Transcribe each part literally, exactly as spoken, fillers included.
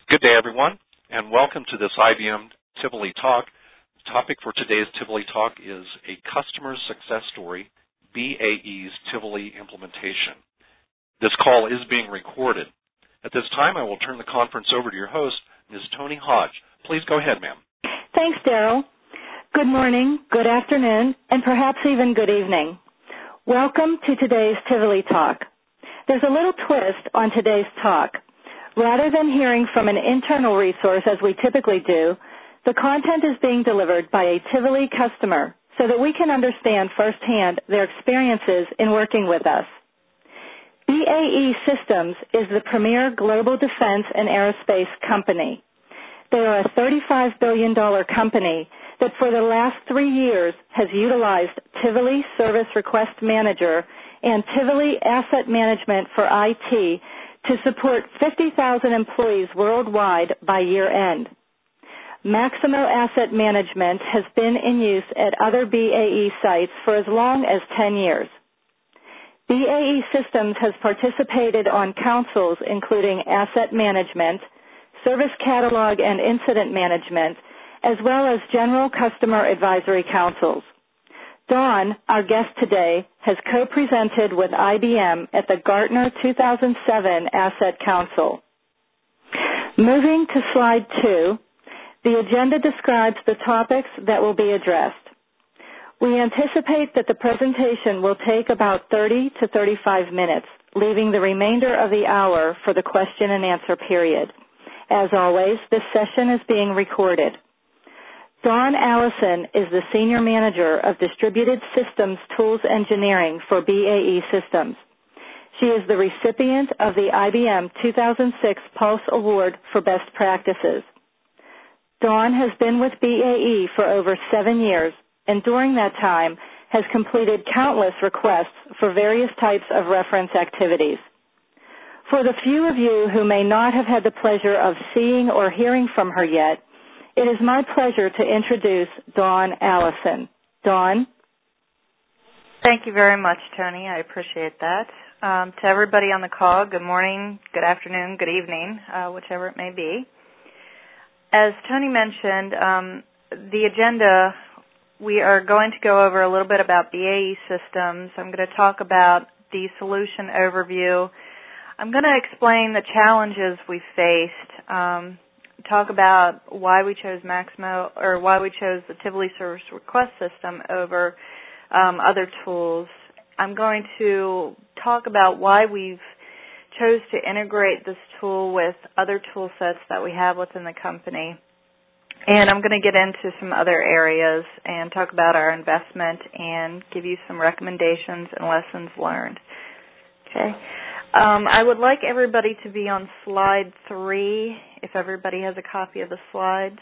Good day, everyone, and welcome to this I B M Tivoli Talk. The topic for today's Tivoli Talk is a customer success story, B A E's Tivoli implementation. This call is being recorded. At this time, I will turn the conference over to your host, Miz Tony Hodge. Please go ahead, ma'am. Thanks, Daryl. Good morning, good afternoon, and perhaps even good evening. Welcome to today's Tivoli Talk. There's a little twist on today's talk. Rather than hearing from an internal resource as we typically do, the content is being delivered by a Tivoli customer so that we can understand firsthand their experiences in working with us. B A E Systems is the premier global defense and aerospace company. They are a thirty-five billion dollars company that for the last three years has utilized Tivoli Service Request Manager and Tivoli Asset Management for I T to support fifty thousand employees worldwide by year end. Maximo Asset Management has been in use at other B A E sites for as long as ten years. B A E Systems has participated on councils including Asset Management, Service Catalog and Incident Management, as well as General Customer Advisory Councils. Dawn, our guest today, has co-presented with I B M at the Gartner two thousand seven Asset Council. Moving to slide two, the agenda describes the topics that will be addressed. We anticipate that the presentation will take about thirty to thirty-five minutes, leaving the remainder of the hour for the question and answer period. As always, this session is being recorded. Dawn Allison is the Senior Manager of Distributed Systems Tools Engineering for B A E Systems. She is the recipient of the I B M two thousand six Pulse Award for Best Practices. Dawn has been with B A E for over seven years, and during that time has completed countless requests for various types of reference activities. For the few of you who may not have had the pleasure of seeing or hearing from her yet, it is my pleasure to introduce Dawn Allison. Dawn? Thank you very much, Tony. I appreciate that. Um, to everybody on the call, good morning, good afternoon, good evening, uh, whichever it may be. As Tony mentioned, um, the agenda, we are going to go over a little bit about B A E Systems. I'm going to talk about the solution overview. I'm going to explain the challenges we faced, um, talk about why we chose Maximo, or why we chose the Tivoli Service Request System over um, other tools. I'm going to talk about why we've chose to integrate this tool with other tool sets that we have within the company. And I'm going to get into some other areas and talk about our investment and give you some recommendations and lessons learned. Okay. Um, I would like everybody to be on slide three, if everybody has a copy of the slides.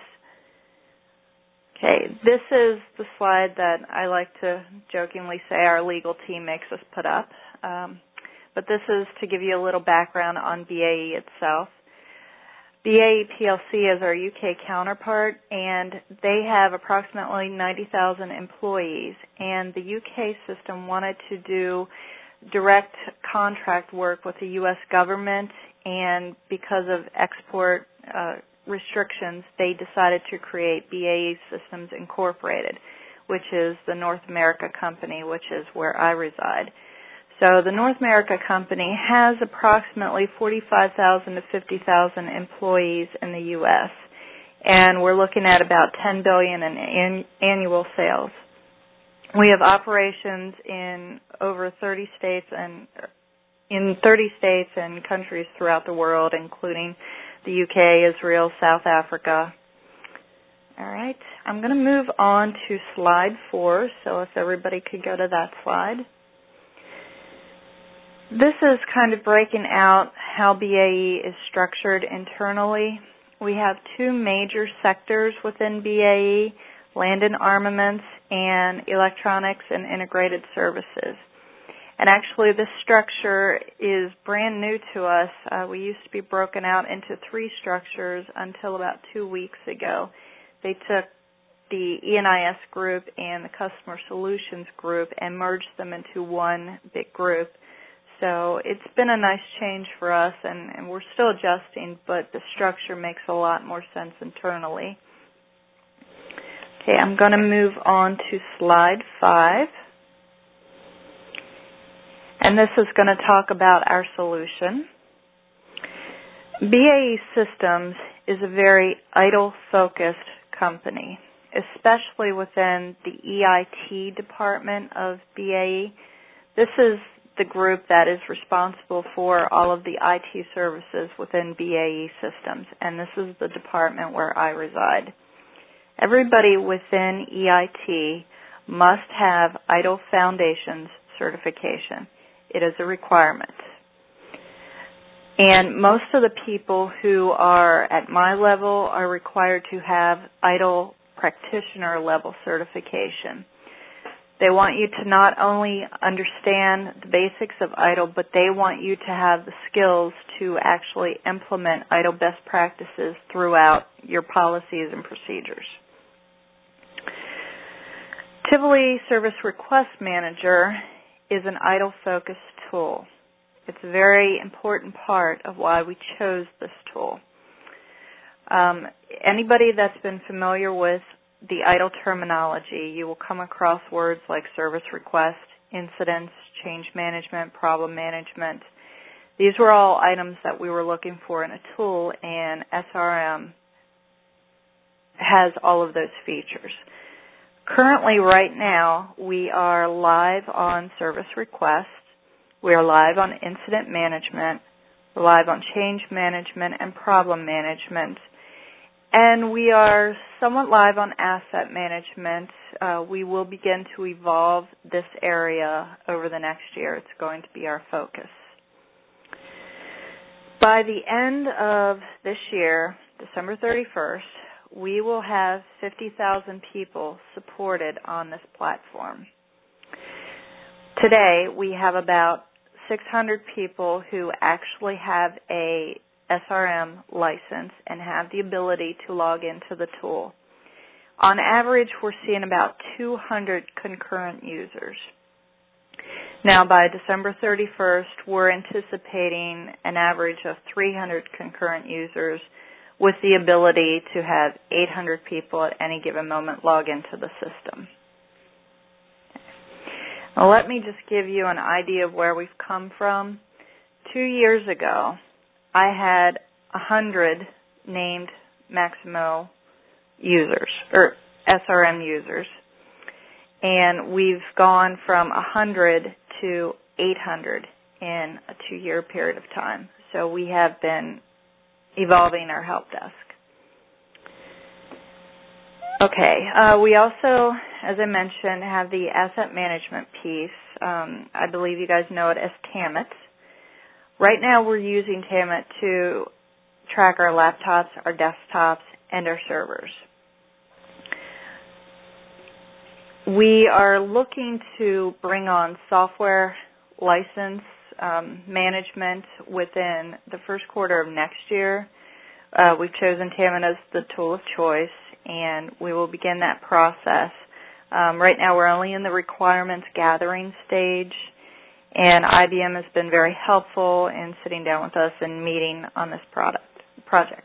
Okay, this is the slide that I like to jokingly say our legal team makes us put up. Um, but this is to give you a little background on B A E itself. B A E P L C is our U K counterpart, and they have approximately ninety thousand employees. And the U K system wanted to do direct contract work with the U S government, and because of export uh, restrictions, they decided to create B A E Systems Incorporated, which is the North America company, which is where I reside. So the North America company has approximately forty-five thousand to fifty thousand employees in the U S, and we're looking at about ten billion dollars in an annual sales. We have operations in over thirty states and in thirty states and countries throughout the world, including the U K, Israel, South Africa. All right, I'm going to move on to slide four, so if everybody could go to that slide. This is kind of breaking out how B A E is structured internally. We have two major sectors within B A E, land and armaments, and electronics and integrated services. And actually this structure is brand new to us. Uh, we used to be broken out into three structures until about two weeks ago. They took the E and I S group and the Customer Solutions group and merged them into one big group. So it's been a nice change for us, and, and we're still adjusting, but the structure makes a lot more sense internally. Okay, I'm going to move on to slide five. And this is going to talk about our solution. B A E Systems is a very idle-focused company, especially within the E I T department of B A E. This is the group that is responsible for all of the I T services within B A E Systems, and this is the department where I reside. Everybody within E I T must have ITIL Foundations certification. It is a requirement. And most of the people who are at my level are required to have ITIL practitioner level certification. They want you to not only understand the basics of ITIL, but they want you to have the skills to actually implement ITIL best practices throughout your policies and procedures. Tivoli Service Request Manager is an ITIL-focused tool. It's a very important part of why we chose this tool. Um, anybody that's been familiar with the ITIL terminology, you will come across words like service request, incidents, change management, problem management. These were all items that we were looking for in a tool, and S R M has all of those features. Currently, right now, we are live on service request. We are live on incident management. We're live on change management and problem management. And we are somewhat live on asset management. Uh, we will begin to evolve this area over the next year. It's going to be our focus. By the end of this year, December thirty-first, we will have fifty thousand people supported on this platform. Today, we have about six hundred people who actually have a S R M license and have the ability to log into the tool. On average, we're seeing about two hundred concurrent users. Now, by December thirty-first, we're anticipating an average of three hundred concurrent users with the ability to have eight hundred people at any given moment log into the system. Now, let me just give you an idea of where we've come from. Two years ago, I had one hundred named Maximo users, or S R M users, and we've gone from one hundred to eight hundred in a two-year period of time. So we have been evolving our help desk. Okay, uh, we also, as I mentioned, have the asset management piece. Um, I believe you guys know it as Tamit. Right now we're using Tamit to track our laptops, our desktops, and our servers. We are looking to bring on software license um, management within the first quarter of next year. Uh, we've chosen Tamit as the tool of choice, and we will begin that process. Um, right now we're only in the requirements gathering stage, and I B M has been very helpful in sitting down with us and meeting on this product project.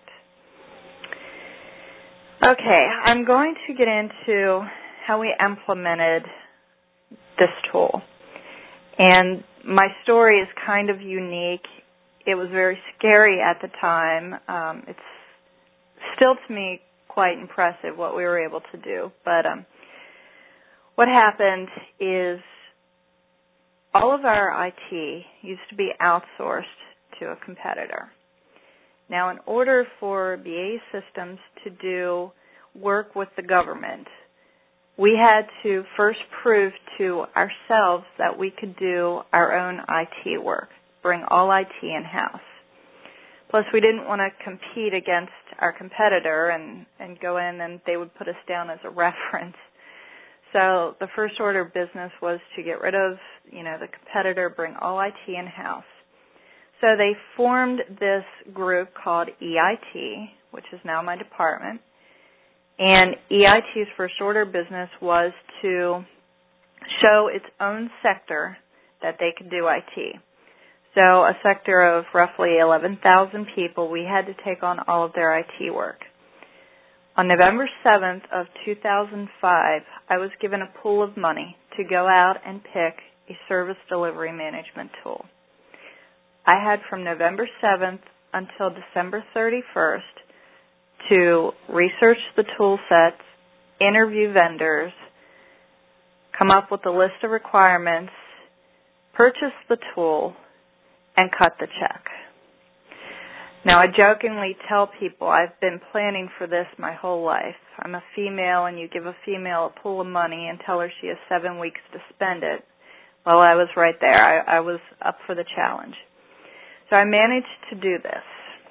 Okay, I'm going to get into how we implemented this tool. And my story is kind of unique. It was very scary at the time. Um, it's still, to me, quite impressive what we were able to do. But um, what happened is all of our I T used to be outsourced to a competitor. Now, in order for B A E Systems to do work with the government, we had to first prove to ourselves that we could do our own I T work, bring all I T in-house. Plus, we didn't want to compete against our competitor and, and go in and they would put us down as a reference. So the first order of business was to get rid of, you know, the competitor, bring all I T in-house. So they formed this group called E I T, which is now my department. And E I T's first order of business was to show its own sector that they could do I T. So a sector of roughly eleven thousand people, we had to take on all of their I T work. On November seventh of two thousand five, I was given a pool of money to go out and pick a service delivery management tool. I had from November seventh until December thirty-first to research the tool sets, interview vendors, come up with a list of requirements, purchase the tool, and cut the check. Now, I jokingly tell people I've been planning for this my whole life. I'm a female, and you give a female a pool of money and tell her she has seven weeks to spend it. Well, I was right there. I, I was up for the challenge. So I managed to do this.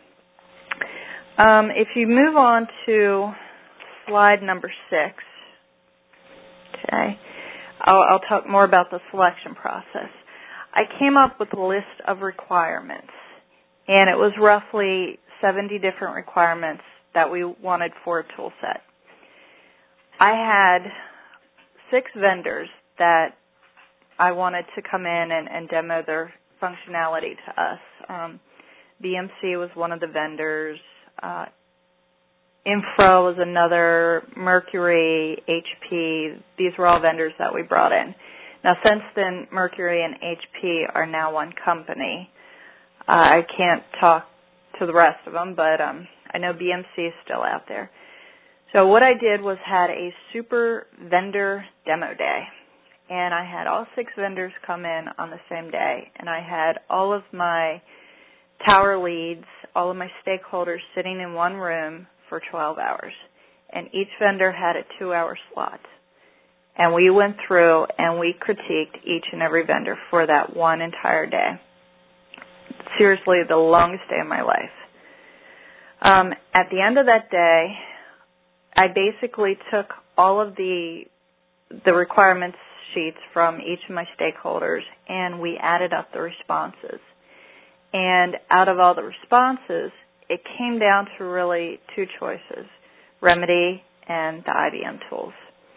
Um, if you move on to slide number six, okay, I'll, I'll talk more about the selection process. I came up with a list of requirements, and it was roughly seventy different requirements that we wanted for a tool set. I had six vendors that I wanted to come in and, and demo their functionality to us. Um, B M C was one of the vendors. Uh, Infra was another. Mercury, H P. These were all vendors that we brought in. Now, since then, Mercury and H P are now one company. Uh, I can't talk to the rest of them, but um, I know B M C is still out there. So what I did was had a super vendor demo day. And I had all six vendors come in on the same day. And I had all of my tower leads, all of my stakeholders sitting in one room for twelve hours. And each vendor had a two-hour slot. And we went through and we critiqued each and every vendor for that one entire day. Seriously, the longest day of my life. Um, at the end of that day, I basically took all of the the requirements sheets from each of my stakeholders, and we added up the responses. And out of all the responses, it came down to really two choices, Remedy and the I B M tools.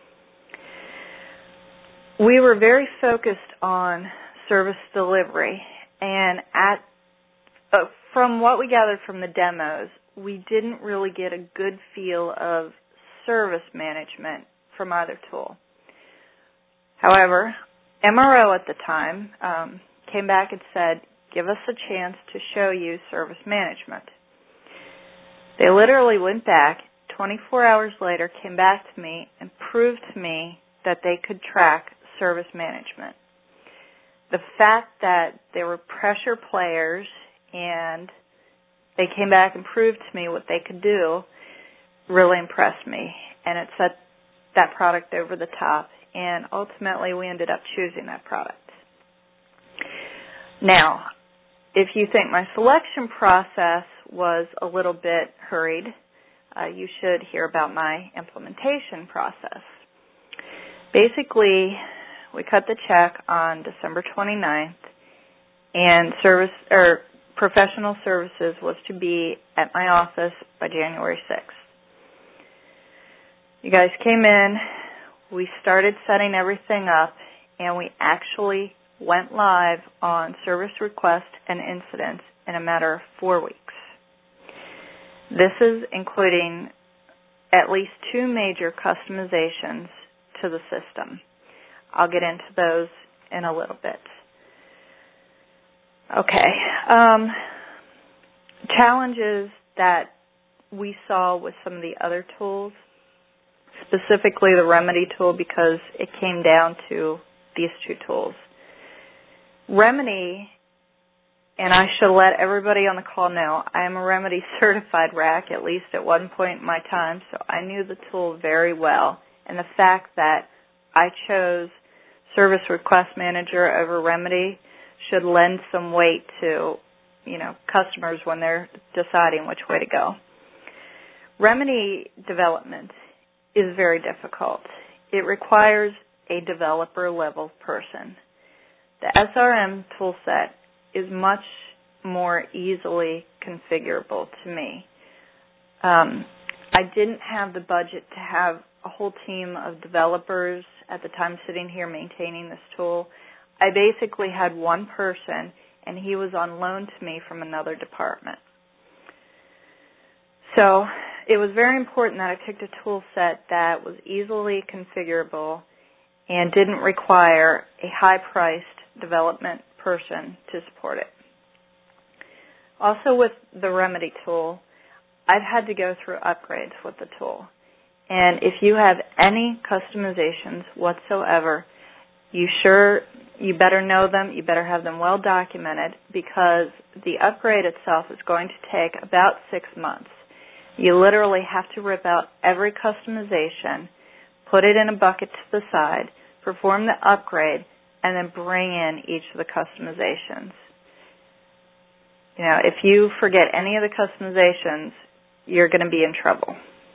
We were very focused on service delivery, and at uh, from what we gathered from the demos, we didn't really get a good feel of service management from either tool. However, M R O at the time um, came back and said, give us a chance to show you service management. They literally went back, twenty-four hours later, came back to me and proved to me that they could track service management. The fact that they were pressure players and they came back and proved to me what they could do really impressed me, and it set that product over the top, and ultimately we ended up choosing that product. Now, if you think my selection process was a little bit hurried, uh, you should hear about my implementation process. Basically, we cut the check on December twenty-ninth, and service or professional services was to be at my office by January sixth. You guys came in, we started setting everything up, and we actually went live on service requests and incidents in a matter of four weeks. This is including at least two major customizations to the system. I'll get into those in a little bit. Okay. Um, challenges that we saw with some of the other tools, specifically the Remedy tool, because it came down to these two tools. Remedy, and I should let everybody on the call know, I am a Remedy certified rack, at least at one point in my time, so I knew the tool very well. And the fact that I chose Service Request Manager over Remedy should lend some weight to, you know, customers when they're deciding which way to go. Remedy development is very difficult. It requires a developer-level person. The S R M toolset is much more easily configurable to me. Um, I didn't have the budget to have a whole team of developers at the time sitting here maintaining this tool. I basically had one person, and he was on loan to me from another department. So it was very important that I picked a tool set that was easily configurable and didn't require a high-priced development person to support it. Also with the Remedy tool, I've had to go through upgrades with the tool. And if you have any customizations whatsoever, you sure you better know them, you better have them well documented, because the upgrade itself is going to take about six months. You literally have to rip out every customization, put it in a bucket to the side, perform the upgrade, and then bring in each of the customizations. You know, if you forget any of the customizations, you're going to be in trouble.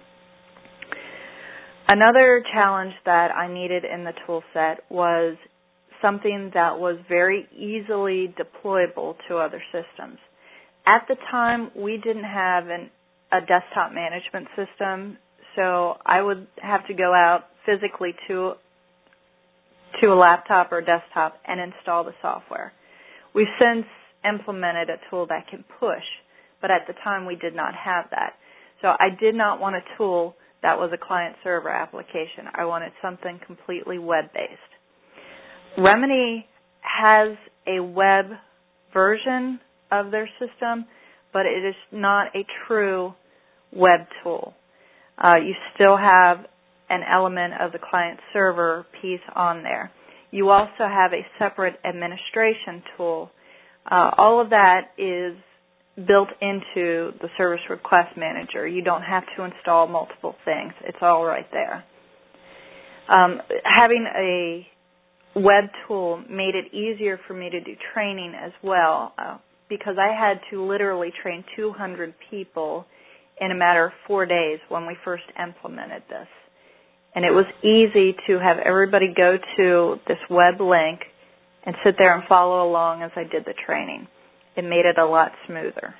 Another challenge that I needed in the tool set was something that was very easily deployable to other systems. At the time, we didn't have an, a desktop management system, so I would have to go out physically to, to a laptop or a desktop and install the software. We've since implemented a tool that can push, but at the time we did not have that. So I did not want a tool that was a client-server application. I wanted something completely web-based. Remedy has a web version of their system, but it is not a true web tool. Uh, you still have an element of the client-server piece on there. You also have a separate administration tool. Uh, all of that is built into the Service Request Manager. You don't have to install multiple things. It's all right there. Um, having a web tool made it easier for me to do training as well, uh, because I had to literally train two hundred people in a matter of four days when we first implemented this. And it was easy to have everybody go to this web link and sit there and follow along as I did the training. It made it a lot smoother.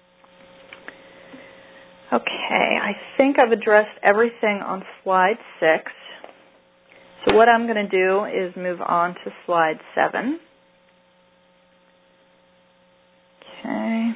Okay, I think I've addressed everything on slide six. So what I'm going to do is move on to slide seven. Okay.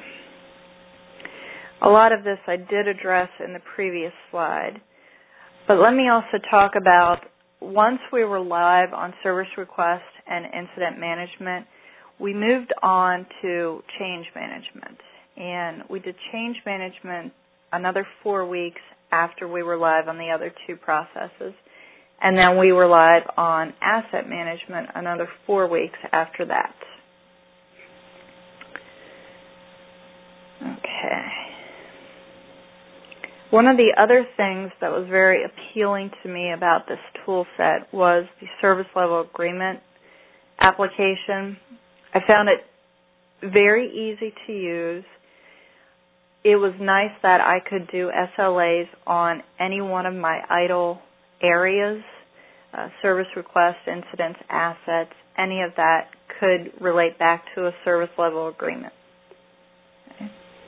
A lot of this I did address in the previous slide. But let me also talk about, once we were live on Service Request and Incident Management, we moved on to change management. And we did change management another four weeks after we were live on the other two processes. And then we were live on asset management another four weeks after that. Okay. One of the other things that was very appealing to me about this tool set was the service level agreement application. I found it very easy to use. It was nice that I could do S L As on any one of my idle areas, uh, service requests, incidents, assets, any of that could relate back to a service level agreement. Okay.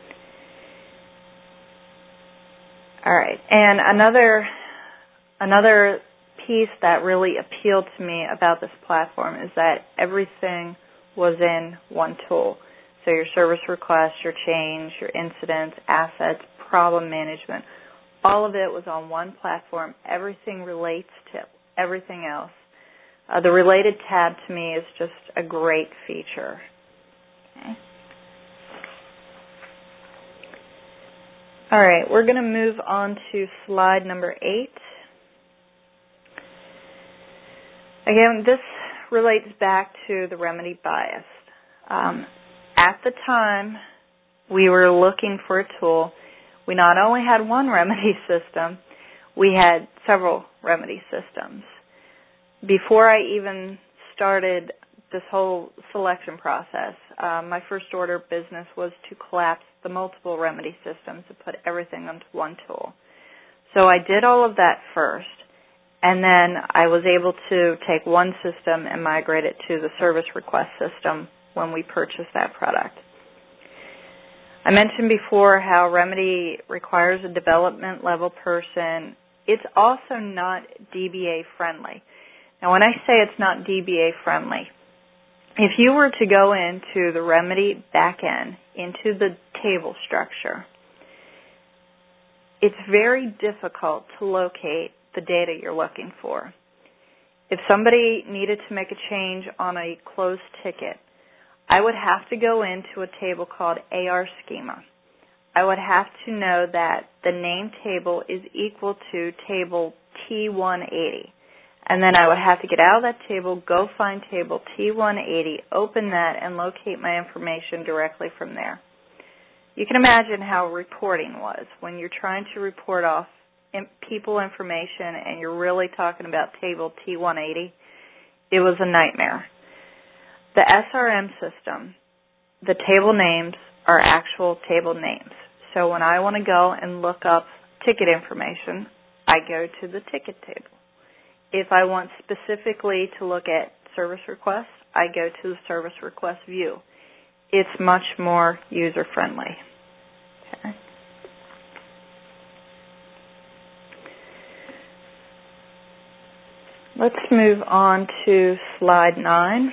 All right, and another another piece that really appealed to me about this platform is that everything was in one tool. So your service requests, your change, your incidents, assets, problem management, all of it was on one platform. Everything relates to everything else. Uh, the related tab to me is just a great feature. Okay. All right, we're going to move on to slide number eight. Again, this relates back to the remedy bias. Um, at the time we were looking for a tool, we not only had one remedy system, we had several remedy systems. Before I even started this whole selection process, uh, my first order of business was to collapse the multiple remedy systems and put everything onto one tool. So I did all of that first, and then I was able to take one system and migrate it to the service request system when we purchased that product. I mentioned before how Remedy requires a development level person. It's also not D B A friendly. Now when I say it's not D B A friendly, if you were to go into the Remedy backend, into the table structure, it's very difficult to locate the data you're looking for. If somebody needed to make a change on a closed ticket, I would have to go into a table called A R schema. I would have to know that the name table is equal to table T one eighty. And then I would have to get out of that table, go find table T one eighty, open that, and locate my information directly from there. You can imagine how reporting was when you're trying to report off people information and you're really talking about table T one eighty. It was a nightmare. The S R M system, the table names are actual table names. So when I want to go and look up ticket information, I go to the ticket table. If I want specifically to look at service requests, I go to the service request view. It's much more user-friendly. Okay. Let's move on to slide nine.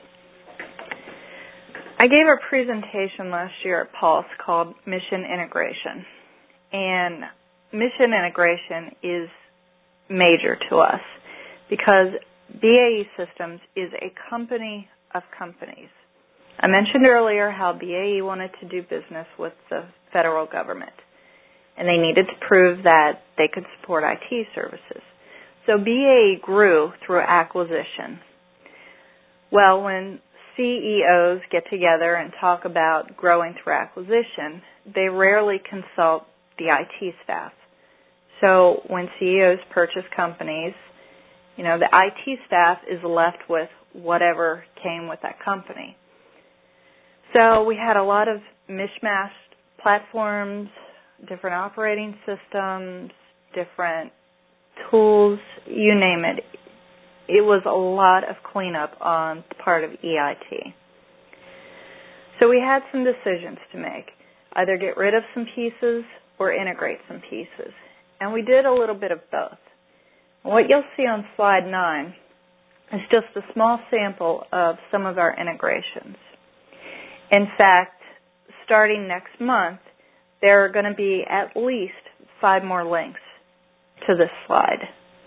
I gave a presentation last year at Pulse called Mission Integration. And mission integration is major to us because B A E Systems is a company of companies. I mentioned earlier how B A E wanted to do business with the federal government, and they needed to prove that they could support I T services. So B A E grew through acquisition. Well, when C E Os get together and talk about growing through acquisition, they rarely consult the I T staff. So when C E Os purchase companies, you know, the I T staff is left with whatever came with that company. So we had a lot of mishmashed platforms, different operating systems, different tools, you name it. It was a lot of cleanup on the part of E I T. So we had some decisions to make, either get rid of some pieces or integrate some pieces. And we did a little bit of both. What you'll see on slide nine is just a small sample of some of our integrations. In fact, starting next month, there are going to be at least five more links to this slide.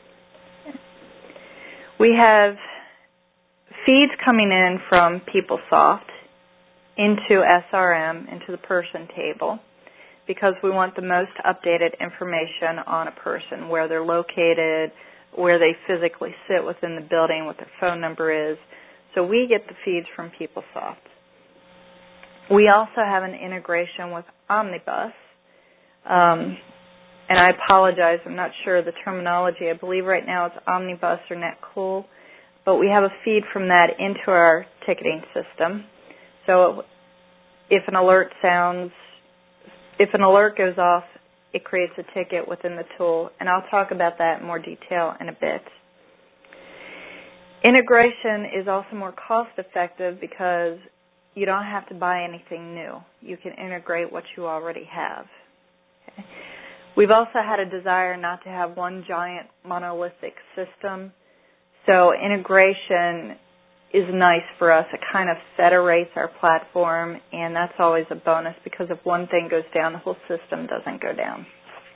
We have feeds coming in from PeopleSoft into S R M, into the person table, because we want the most updated information on a person, where they're located, where they physically sit within the building, what their phone number is. So we get the feeds from PeopleSoft. We also have an integration with Omnibus. Um, and I apologize, I'm not sure of the terminology. I believe right now it's Omnibus or NetCool. But we have a feed from that into our ticketing system. So if an alert sounds, if an alert goes off, it creates a ticket within the tool. And I'll talk about that in more detail in a bit. Integration is also more cost effective because you don't have to buy anything new. You can integrate what you already have. Okay. We've also had a desire not to have one giant monolithic system. So integration is nice for us. It kind of federates our platform, and that's always a bonus because if one thing goes down, the whole system doesn't go down.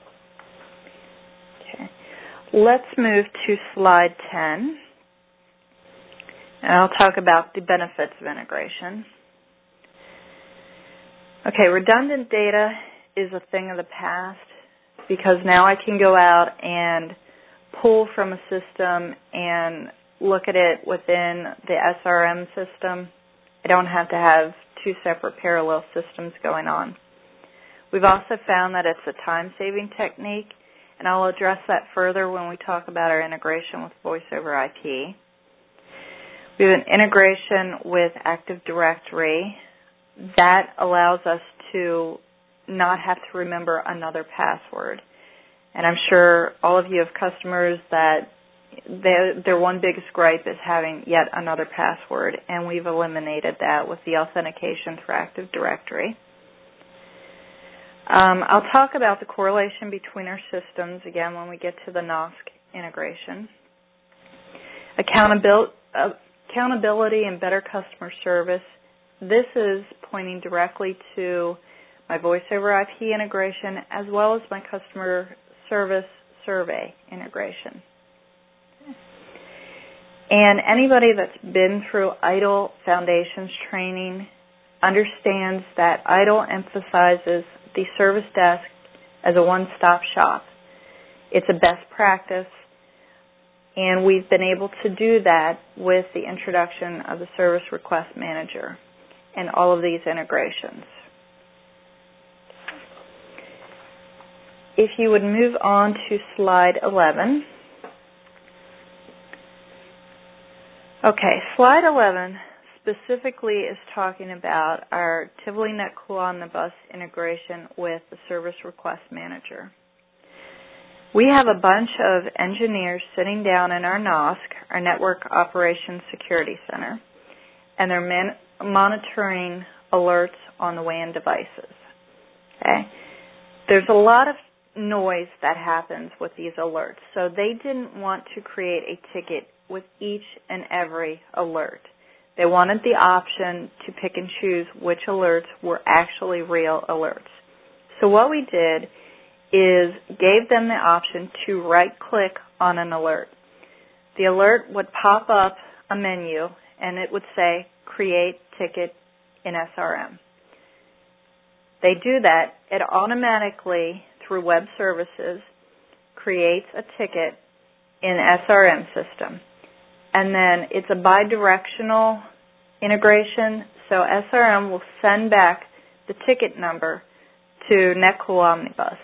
Okay. Let's move to slide ten, and I'll talk about the benefits of integration. Okay, redundant data is a thing of the past because now I can go out and pull from a system and look at it within the S R M system. I don't have to have two separate parallel systems going on. We've also found that it's a time-saving technique, and I'll address that further when we talk about our integration with Voice over I P. We have an integration with Active Directory. That allows us to not have to remember another password. And I'm sure all of you have customers that their, their one biggest gripe is having yet another password, and we've eliminated that with the authentication for Active Directory. Um, I'll talk about the correlation between our systems again when we get to the N O S C integration. Accountability, uh, accountability and better customer service, this is pointing directly to my voice over I P integration as well as my customer service survey integration. And anybody that's been through ITIL Foundations training understands that ITIL emphasizes the service desk as a one-stop shop. It's a best practice, and we've been able to do that with the introduction of the Service Request Manager and all of these integrations. If you would move on to slide eleven. Okay, slide eleven specifically is talking about our Tivoli NetCool Omnibus integration with the Service Request Manager. We have a bunch of engineers sitting down in our N O S C, our Network Operations Security Center, and they're man- monitoring alerts on the W A N devices. Okay? There's a lot of noise that happens with these alerts, so they didn't want to create a ticket with each and every alert. They wanted the option to pick and choose which alerts were actually real alerts. So what we did is gave them the option to right-click on an alert. The alert would pop up a menu, and it would say, Create Ticket in S R M. They do that. It automatically, through web services, creates a ticket in S R M system. And then it's a bidirectional integration, so S R M will send back the ticket number to NetCool Omnibus.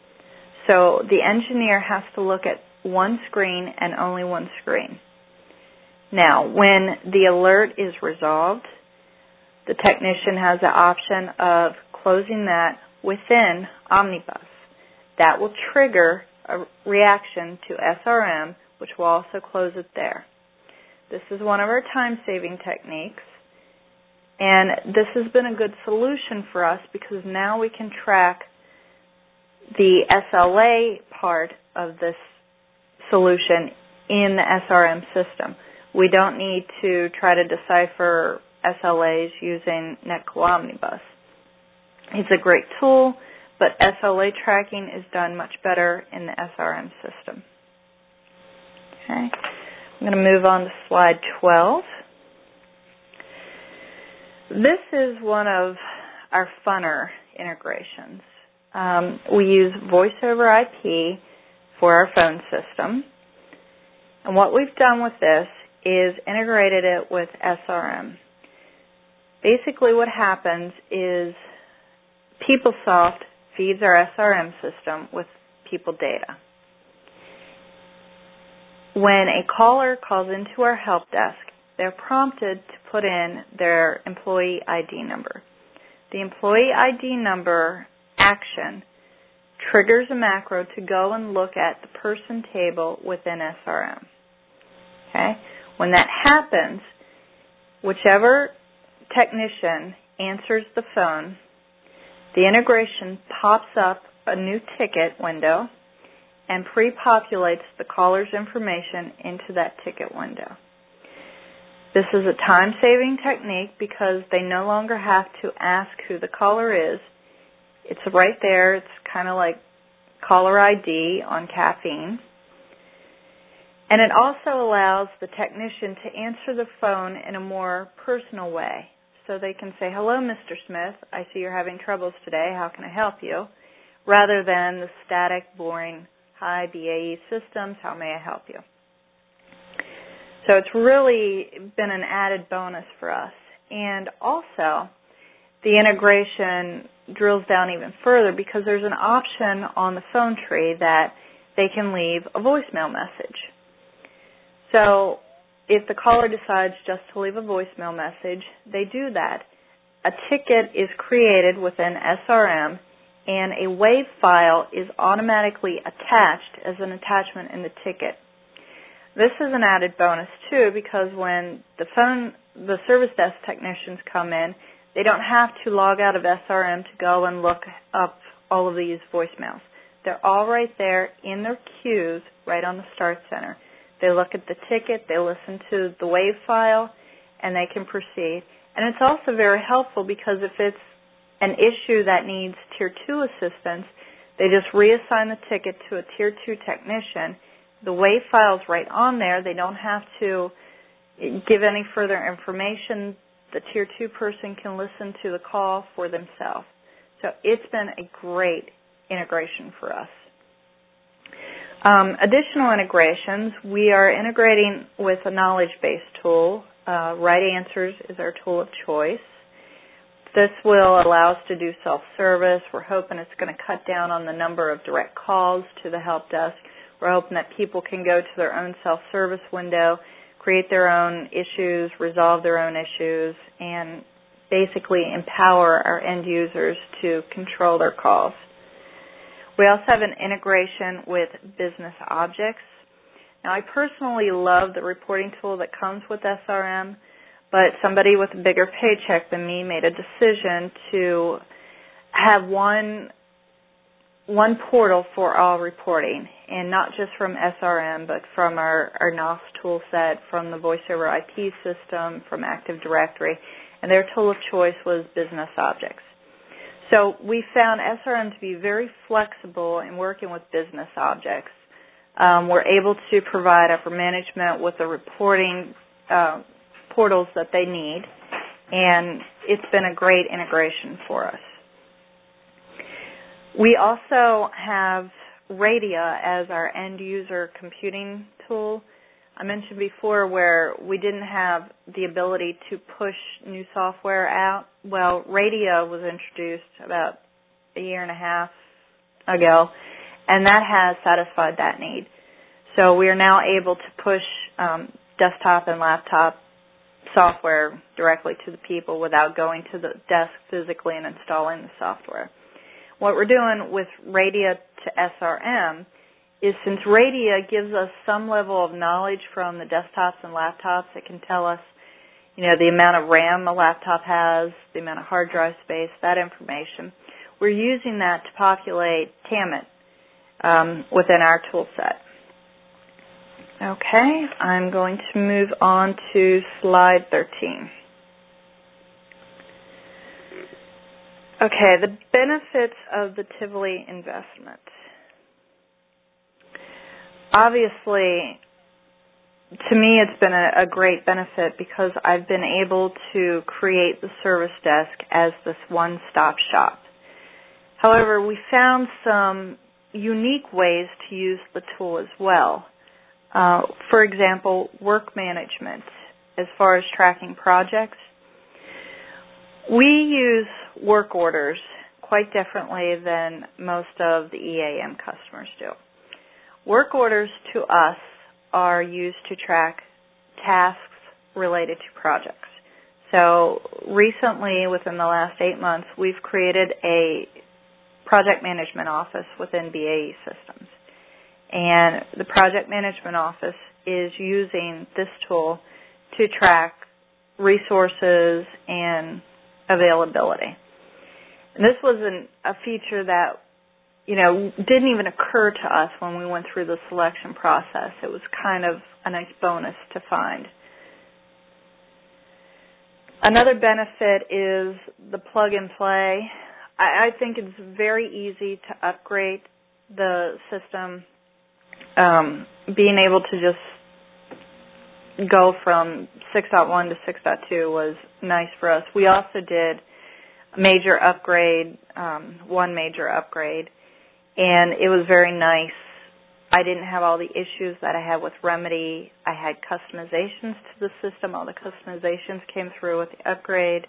So the engineer has to look at one screen and only one screen. Now, when the alert is resolved, the technician has the option of closing that within Omnibus. That will trigger a reaction to S R M, which will also close it there. This is one of our time-saving techniques, and this has been a good solution for us because now we can track the S L A part of this solution in the S R M system. We don't need to try to decipher S L As using NetCool Omnibus. It's a great tool, but S L A tracking is done much better in the S R M system. Okay. I'm going to move on to slide twelve. This is one of our funner integrations. Um, we use voice over I P for our phone system. And what we've done with this is integrated it with S R M. Basically what happens is PeopleSoft feeds our S R M system with people data. When a caller calls into our help desk, they're prompted to put in their employee I D number. The employee I D number action triggers a macro to go and look at the person table within S R M. Okay? When that happens, whichever technician answers the phone, the integration pops up a new ticket window and pre-populates the caller's information into that ticket window. This is a time-saving technique because they no longer have to ask who the caller is. It's right there. It's kind of like caller I D on caffeine. And it also allows the technician to answer the phone in a more personal way. So they can say, hello, Mister Smith. I see you're having troubles today. How can I help you? Rather than the static, boring, hi, B A E Systems, how may I help you? So it's really been an added bonus for us. And also, the integration drills down even further because there's an option on the phone tree that they can leave a voicemail message. So if the caller decides just to leave a voicemail message, they do that. A ticket is created within S R M, and a WAV file is automatically attached as an attachment in the ticket. This is an added bonus, too, because when the phone, the service desk technicians come in, they don't have to log out of S R M to go and look up all of these voicemails. They're all right there in their queues right on the Start Center. They look at the ticket, they listen to the WAV file, and they can proceed. And it's also very helpful because if it's an issue that needs Tier two assistance, they just reassign the ticket to a Tier two technician. The WAV file's right on there. They don't have to give any further information. The Tier two person can listen to the call for themselves. So it's been a great integration for us. Um, additional integrations, we are integrating with a knowledge-based tool. Uh, Right Answers is our tool of choice. This will allow us to do self-service. We're hoping it's going to cut down on the number of direct calls to the help desk. We're hoping that people can go to their own self-service window, create their own issues, resolve their own issues, and basically empower our end users to control their calls. We also have an integration with Business Objects. Now, I personally love the reporting tool that comes with S R M, but somebody with a bigger paycheck than me made a decision to have one one portal for all reporting, and not just from S R M, but from our, our N O S tool set, from the Voice over I P system, from Active Directory, and their tool of choice was Business Objects. So we found S R M to be very flexible in working with Business Objects. Um, we're able to provide upper management with the reporting uh, portals that they need, and it's been a great integration for us. We also have Radia as our end-user computing tool. I mentioned before where we didn't have the ability to push new software out. Well, Radia was introduced about a year and a half ago, and that has satisfied that need. So we are now able to push um, desktop and laptop software directly to the people without going to the desk physically and installing the software. What we're doing with Radia to S R M is, since Radia gives us some level of knowledge from the desktops and laptops, it can tell us, you know, the amount of RAM a laptop has, the amount of hard drive space, that information. We're using that to populate Tammet um, within our tool set. Okay, I'm going to move on to slide thirteen. Okay, the benefits of the Tivoli investment. Obviously, to me it's been a, a great benefit because I've been able to create the service desk as this one-stop shop. However, we found some unique ways to use the tool as well. Uh, for example, work management as far as tracking projects. We use work orders quite differently than most of the E A M customers do. Work orders to us are used to track tasks related to projects. So recently, within the last eight months, we've created a project management office within B A E Systems. And the project management office is using this tool to track resources and availability. And this was an, a feature that, you know, didn't even occur to us when we went through the selection process. It was kind of a nice bonus to find. Another benefit is the plug and play. I, I think it's very easy to upgrade the system. Um, being able to just go from six point one to six point two was nice for us. We also did a major upgrade, um, one major upgrade, and it was very nice. I didn't have all the issues that I had with Remedy. I had customizations to the system. All the customizations came through with the upgrade.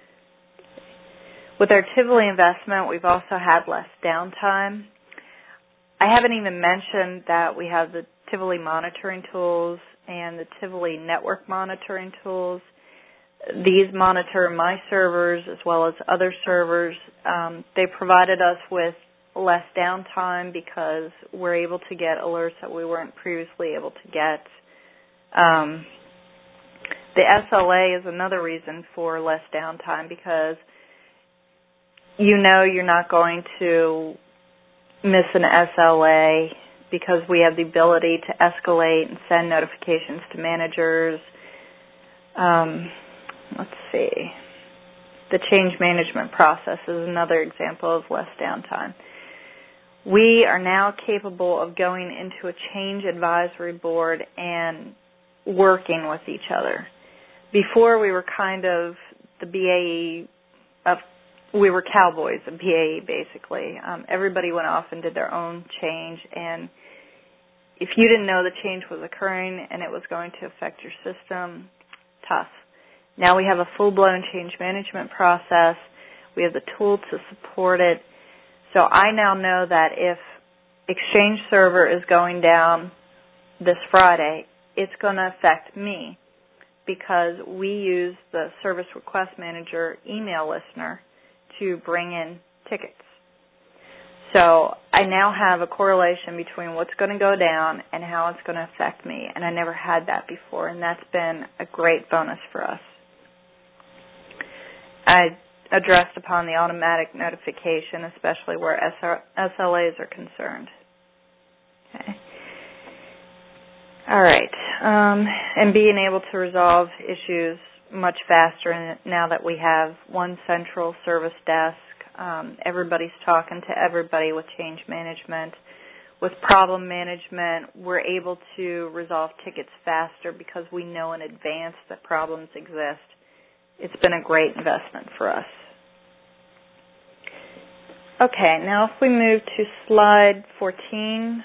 With our Tivoli investment, we've also had less downtime. I haven't even mentioned that we have the Tivoli monitoring tools and the Tivoli network monitoring tools. These monitor my servers as well as other servers. Um, they provided us with less downtime because we're able to get alerts that we weren't previously able to get. Um, the S L A is another reason for less downtime because you know you're not going to miss an S L A because we have the ability to escalate and send notifications to managers. Um, let's see. The change management process is another example of less downtime. We are now capable of going into a change advisory board and working with each other. Before, we were kind of the B A E of, we were cowboys of B A E, basically. Um, everybody went off and did their own change, and if you didn't know the change was occurring and it was going to affect your system, tough. Now we have a full-blown change management process. We have the tool to support it. So I now know that if Exchange Server is going down this Friday, it's going to affect me because we use the Service Request Manager email listener to bring in tickets. So I now have a correlation between what's going to go down and how it's going to affect me, and I never had that before, and that's been a great bonus for us. I addressed upon the automatic notification, especially where S L As are concerned. Okay. All right. Um, and being able to resolve issues much faster now that we have one central service desk. Um, everybody's talking to everybody with change management. With problem management, we're able to resolve tickets faster because we know in advance that problems exist. It's been a great investment for us. Okay, now if we move to slide fourteen,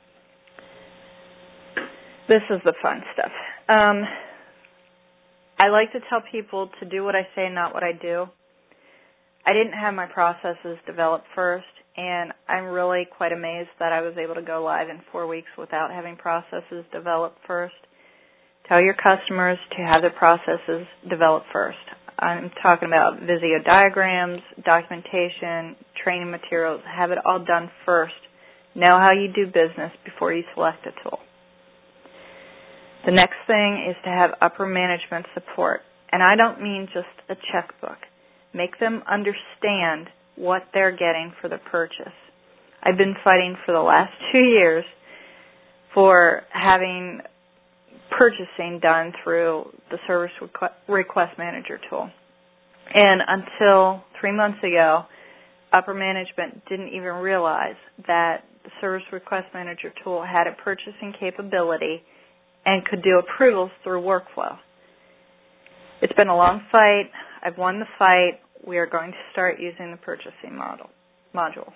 this is the fun stuff. Um, I like to tell people to do what I say, not what I do. I didn't have my processes developed first, and I'm really quite amazed that I was able to go live in four weeks without having processes developed first. Tell your customers to have their processes developed first. I'm talking about Visio diagrams, documentation, training materials. Have it all done first. Know how you do business before you select a tool. The next thing is to have upper management support. And I don't mean just a checkbook. Make them understand what they're getting for the purchase. I've been fighting for the last two years for having purchasing done through the Service Request Manager tool. And until three months ago, upper management didn't even realize that the Service Request Manager tool had a purchasing capability and could do approvals through workflow. It's been a long fight. I've won the fight. We are going to start using the purchasing model, module.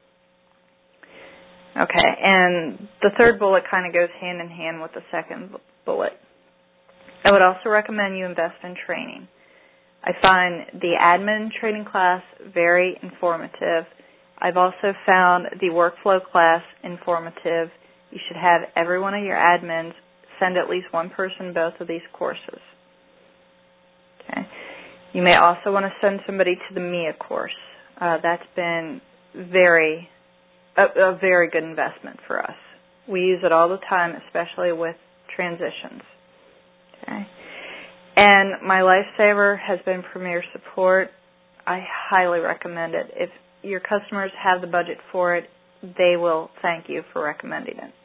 Okay, and the third bullet kind of goes hand in hand with the second bullet. I would also recommend you invest in training. I find the admin training class very informative. I've also found the workflow class informative. You should have every one of your admins send at least one person both of these courses. Okay. You may also want to send somebody to the M I A course. Uh, that's been very a, a very good investment for us. We use it all the time, especially with transitions. Okay. And my lifesaver has been Premier Support. I highly recommend it. If your customers have the budget for it, they will thank you for recommending it.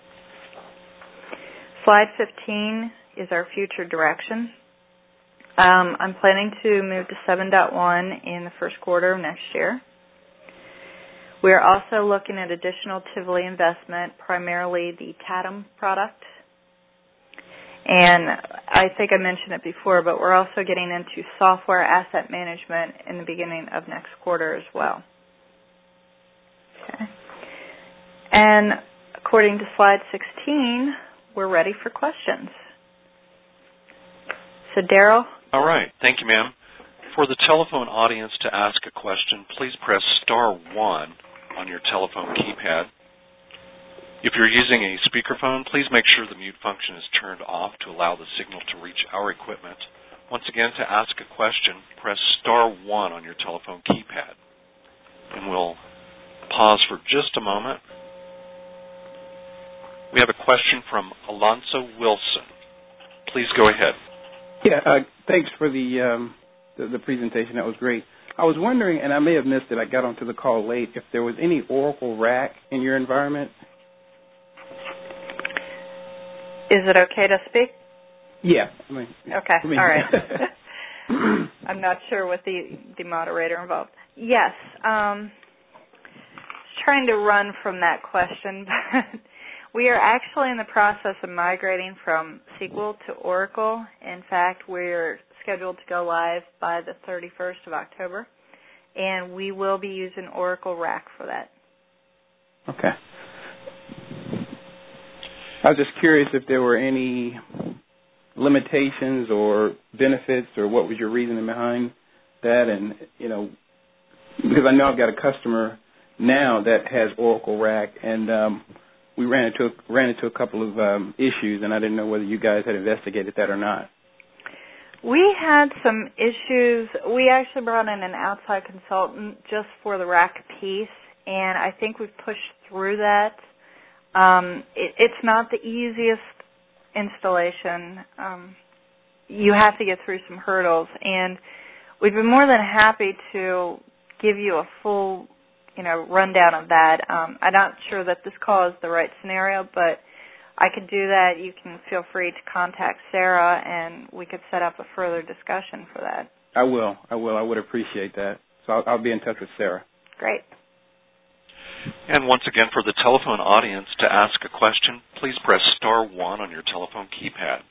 Slide fifteen is our future direction. Um, I'm planning to move to seven point one in the first quarter of next year. We are also looking at additional Tivoli investment, primarily the T A D M product. And I think I mentioned it before, but we're also getting into software asset management in the beginning of next quarter as well. Okay. And according to slide sixteen, we're ready for questions. So, Daryl? All right. Thank you, ma'am. For the telephone audience to ask a question, please press star one on your telephone keypad. If you're using a speakerphone, please make sure the mute function is turned off to allow the signal to reach our equipment. Once again, to ask a question, press star one on your telephone keypad. And we'll pause for just a moment. We have a question from Alonzo Wilson. Please go ahead. Yeah, uh, thanks for the, um, the the presentation. That was great. I was wondering, and I may have missed it, I got onto the call late, if there was any Oracle R A C in your environment? Is it okay to speak? Yeah. I mean, okay. I mean. All right. I'm not sure what the, the moderator involved. Yes. Um, trying to run from that question, but we are actually in the process of migrating from S Q L to Oracle. In fact, we're scheduled to go live by the thirty-first of October, and we will be using Oracle R A C for that. Okay. I was just curious if there were any limitations or benefits, or what was your reasoning behind that, and, you know, because I know I've got a customer now that has Oracle R A C, and um, we ran into ran into a couple of um, issues, and I didn't know whether you guys had investigated that or not. We had some issues. We actually brought in an outside consultant just for the R A C piece, and I think we've pushed through that. Um, it, it's not the easiest installation. Um, you have to get through some hurdles, and we've been more than happy to give you a full, you know, rundown of that. Um, I'm not sure that this call is the right scenario, but I could do that. You can feel free to contact Sarah, and we could set up a further discussion for that. I will. I will. I would appreciate that. So I'll, I'll be in touch with Sarah. Great. And once again, for the telephone audience, to ask a question, please press star one on your telephone keypad.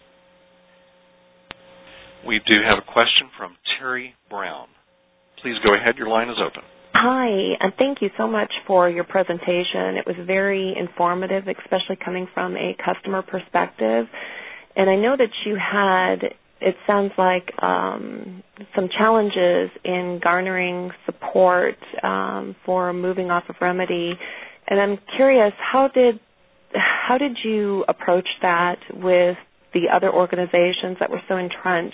We do have a question from Terry Brown. Please go ahead. Your line is open. Hi, and thank you so much for your presentation. It was very informative, especially coming from a customer perspective. And I know that you had, it sounds like, um, some challenges in garnering support um, for moving off of Remedy. And I'm curious, how did how did you approach that with the other organizations that were so entrenched?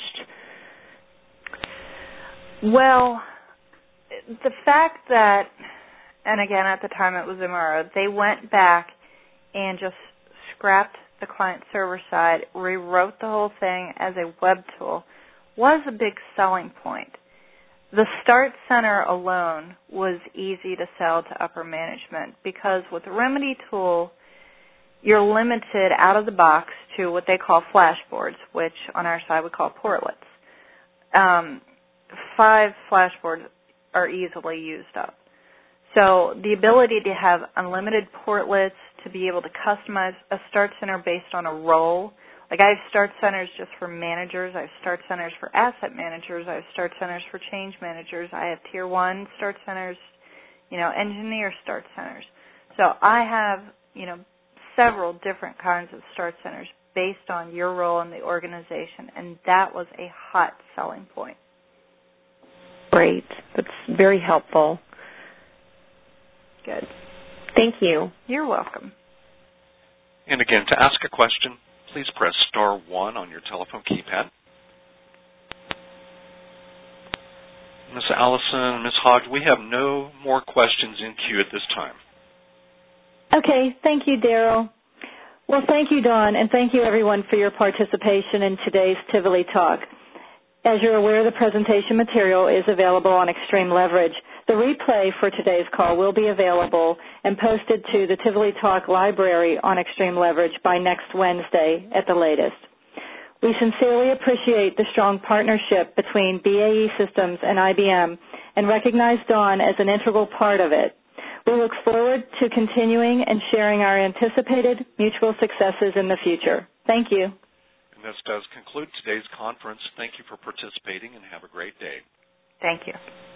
Well, the fact that, and again, at the time it was Imara, they went back and just scrapped the client-server side, rewrote the whole thing as a web tool, was a big selling point. The Start Center alone was easy to sell to upper management because with the Remedy tool, you're limited out of the box to what they call flashboards, which on our side we call portlets. Um, five flashboards are easily used up. So the ability to have unlimited portlets, to be able to customize a Start Center based on a role. Like I have Start Centers just for managers. I have Start Centers for asset managers. I have Start Centers for change managers. I have Tier one Start Centers, you know, engineer Start Centers. So I have, you know, several different kinds of Start Centers based on your role in the organization, and that was a hot selling point. Great. That's very helpful. Good. Thank you. You're welcome. And again, to ask a question, please press star one on your telephone keypad. Miz Allison, Miz Hodge, we have no more questions in queue at this time. Okay. Thank you, Daryl. Well, thank you, Dawn, and thank you, everyone, for your participation in today's Tivoli Talk. As you're aware, the presentation material is available on Extreme Leverage. The replay for today's call will be available and posted to the Tivoli Talk library on Extreme Leverage by next Wednesday at the latest. We sincerely appreciate the strong partnership between B A E Systems and I B M and recognize Dawn as an integral part of it. We look forward to continuing and sharing our anticipated mutual successes in the future. Thank you. And this does conclude today's conference. Thank you for participating and have a great day. Thank you.